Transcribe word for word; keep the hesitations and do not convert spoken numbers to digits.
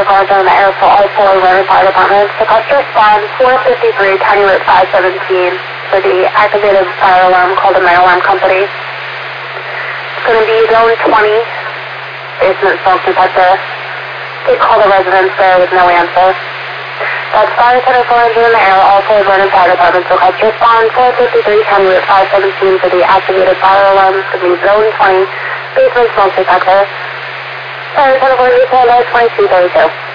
Roger on the air for all four Vernon Fire Departments. Request to respond four fifty-three County Route five seventeen for the activated fire alarm called the My Alarm Company. It's going to be zone twenty, basement smoke detector. They call the residents there with no answer. That's Fire Center four hundred in the air, all four Vernon Fire Departments. Request to respond four fifty-three County Route five seventeen for the activated fire alarm. It's going to be zone twenty, basement smoke detector. Fire Center four hundred, twenty-two thirty-two.